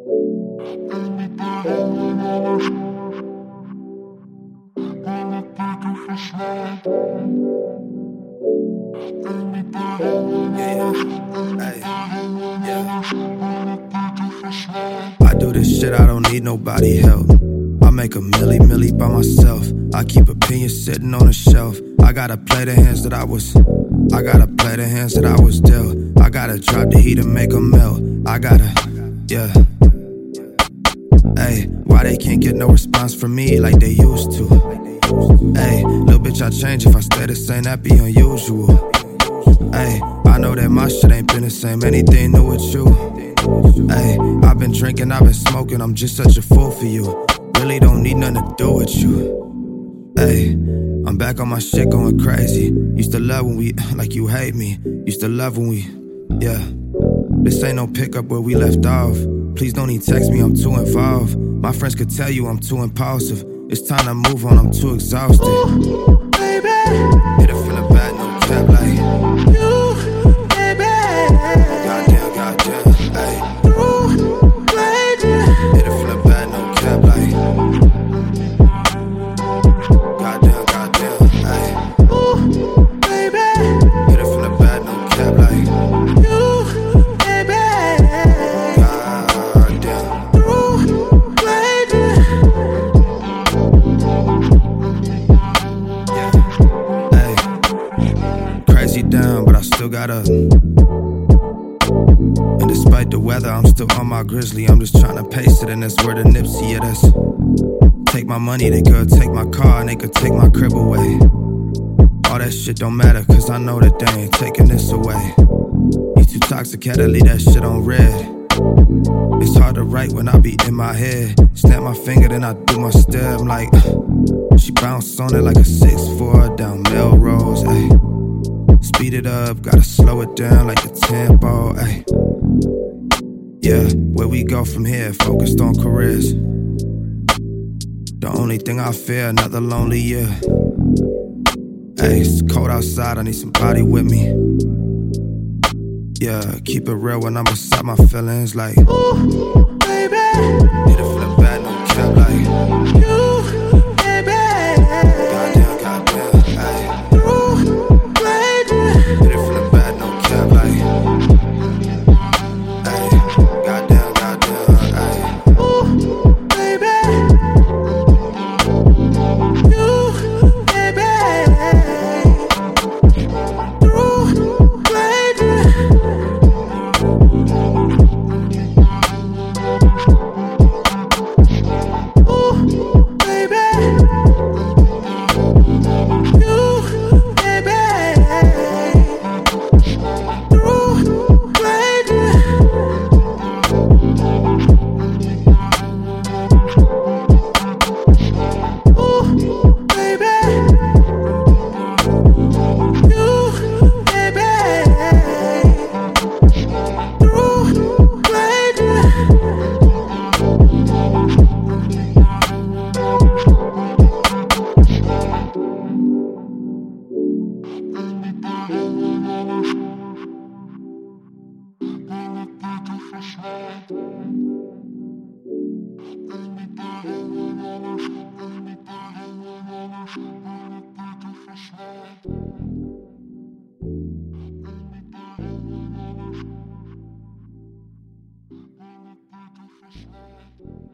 I do this shit, I don't need nobody help. I make a milli by myself. I keep opinions sitting on a shelf. I gotta play the hands that I was dealt. I gotta drop the heat and make them melt. I gotta, yeah. Hey, why they can't get no response from me like they used to? Hey, little bitch, I change if I stay the same, that be unusual. Hey, I know that my shit ain't been the same, anything new with you. Hey, I've been drinking, I've been smoking, I'm just such a fool for you. Really don't need nothing to do with you. Hey, I'm back on my shit going crazy. Used to love when we, like you hate me. Used to love when we, yeah. This ain't no pickup where we left off. Please don't even text me, I'm too involved. My friends could tell you I'm too impulsive. It's time to move on, I'm too exhausted. Ooh, baby, hit it from the back, no cap like you, baby. Goddamn, hey. Ooh, baby, hit it from the back, no cap like Goddamn, hey. ooh, baby, hit it from the back, no cap like you, baby. Goddamn. Ooh, baby. Hey, crazy down, but I still got up. And despite the weather, I'm still on my grizzly. I'm just trying to pace it, and that's where the Nipsey it is. Take my money, they could take my car, and they could take my crib away. All that shit don't matter, cause I know that they ain't taking this away. You too toxicated, leave that shit on red. It's hard to write when I be in my head. Snap my finger, then I do my step. I'm like, she bounce on it like a 6'4" down Melrose, ayy. Speed it up, gotta slow it down like the tempo, ayy. Yeah, where we go from here, focused on careers. The only thing I fear, another lonely year. Ayy, it's cold outside, I need somebody with me. Yeah, keep it real when I'm beside my feelings like Ooh, baby, hit it from the back, no cap like you, baby. Goddamn, ayy. Ooh, baby, hit it from the back, no cap like ayy. Goddamn, ayy. ooh, baby, you, baby. Ooh, baby. Ooh, baby, you, baby. Ooh, baby. Ooh, baby, you, baby. Ooh, baby.